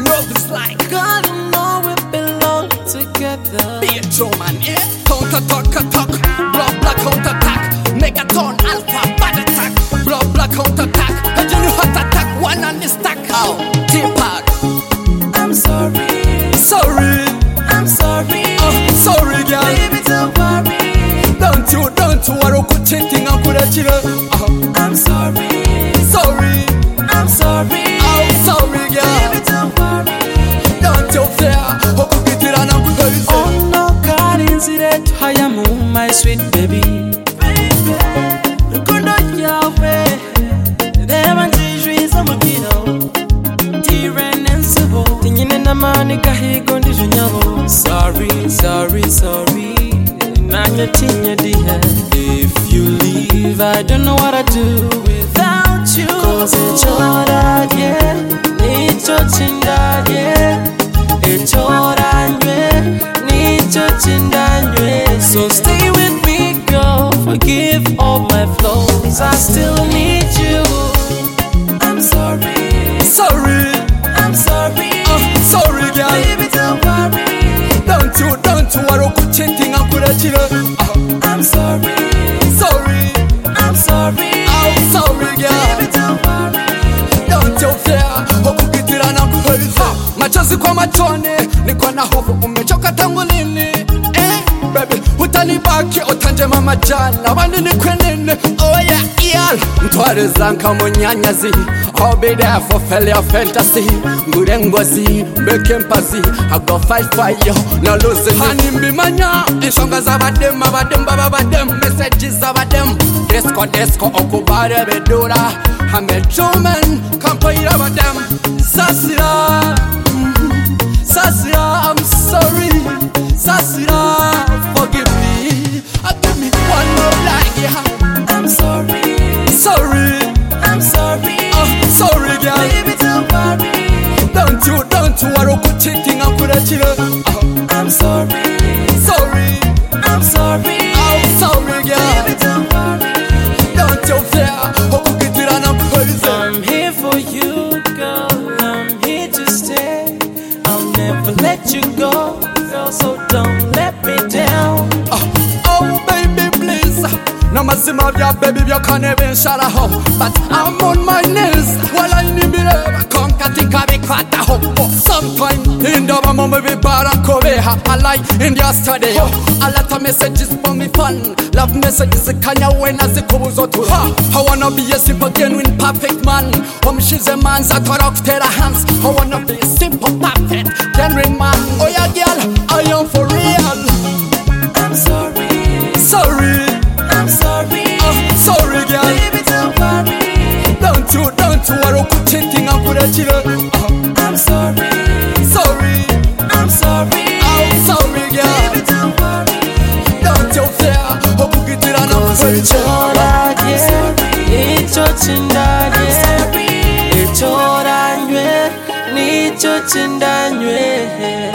love is like. God, you know we belong together. Be a true man, yeah. Counter talk, block black counter attack. Megaton alpha bad attack. Block black counter attack. And you hot attack one on the stack. Oh, T-Pack. I'm sorry. Sorry. I'm sorry. Sorry, girl. Baby, don't worry. Don't you worry, good thinking I'm good at you. I'm sorry. Sorry. I'm sorry. I'm sorry, girl. Baby, don't worry. Don't you fear. Oh no, God, incident. I am my sweet baby. Good night, Yahweh. There are trees on my pillow. Tyrann and Sabo. Thinking in the money, Kahigo, sorry, sorry, sorry. If you leave, I don't know what I'd do without you. Cause it's your dad, yeah. Need your chinda, yeah. It's your dad, yeah. Need your chinda, yeah. So stay with me, girl. Forgive all my flaws. I still need you. I'm sorry. Sorry. I'm sorry. Sorry, girl. Baby, don't worry. Don't you worry, good thinking I'm good at you. I'm sorry. Sorry. I'm sorry. I'm sorry, girl. Baby, don't worry. Don't you fear. Machozi kwa machoni, niko na hofu umechoka tangu lini? Baby, utanibaki utanje mama jana, abandi ni kwenene. Oh yeah, yeah. Ntware zanka munyanyazi, I'll be there for failure fantasy. Ngurengozi, mbeke mpazi, I go fight for you, no losing. Hani mbimanya, inshonga zabadem, babadem, messages zabadem. Disco, okubare bedura. I'm a true man, can't pay them. Sasira, I'm sorry. Sasira, forgive me. Give me one more like yeah. I'm sorry. Sorry. I'm sorry. Sorry, girl. Baby, don't worry. Don't you worry, good thinking I'm good at you. I'm sorry. Sorry. I'm sorry. I'm sorry, girl. Baby, don't worry. Don't you fear. I'm here for you, girl. I'm here to stay. I'll never let you go, girl, so don't let me down. Oh, baby, please. No mazima vya baby vya kanebe nshara ho. But I'm on my knees. Wala inimire konkatika bikwata ho. Sometime in the mama vibara kobeha. I like in yesterday. A lot of messages for me fun. Love messages kanya when as kubuzo tu. I wanna be a simple genuine perfect man. She's a man that rock tera hands. I wanna be a simple perfect genuine man. Oh yeah, girl, I am for real. I'm sorry. Sorry. I'm sorry. Sorry, girl. Baby, don't worry. Don't you worry, good thinking I'm good at you. I'm sorry. Sorry. I'm sorry. I'm sorry, girl. Baby, don't worry. Don't you fear. Cause it's your dad, yeah. It's your chinda, yeah. It's your dad, yeah. It's your chinda, yeah.